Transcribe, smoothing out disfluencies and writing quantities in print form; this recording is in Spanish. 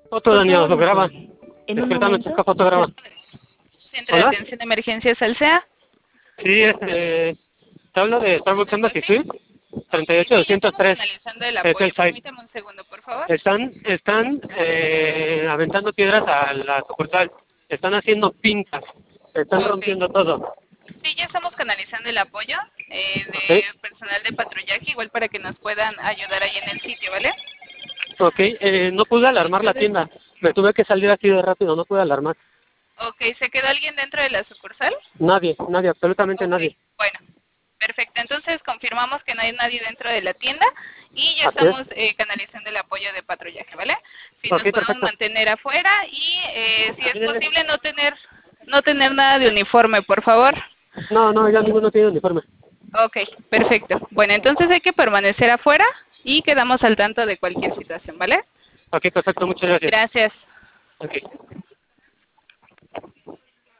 Otro Por daño, favor, lo graba. espere. En un Despertando, momento. chica, fotograma. Centro de ¿Hola? Atención de Emergencias Alsea. Sí, te hablo de Starbucks Embassy Suite, Sí, ya estamos 38203. canalizando el Es el apoyo. site. Permítame un segundo, por favor. Están aventando piedras a la sucursal. Están haciendo pintas. Están Ok. rompiendo todo. Sí, ya estamos canalizando el apoyo ¿Ok? de personal de patrullaje, igual para que nos puedan ayudar ahí en el sitio, ¿vale? Ok, no pude alarmar la tienda. Me tuve que salir así de rápido, no pude alarmar. Ok, ¿se quedó alguien dentro de la sucursal? Nadie, absolutamente Ok, nadie. bueno, perfecto. Entonces confirmamos que no hay nadie dentro de la tienda y ya Así es. estamos canalizando el apoyo de patrullaje, ¿vale? Si nos Ok, podemos perfecto. mantener afuera y si es Ándale. posible no tener nada de uniforme, por favor. No, ya ninguno tiene uniforme. Ok, perfecto. Bueno, entonces hay que permanecer afuera y quedamos al tanto de cualquier situación, ¿vale? Ok, perfecto, muchas gracias. Gracias. Ok.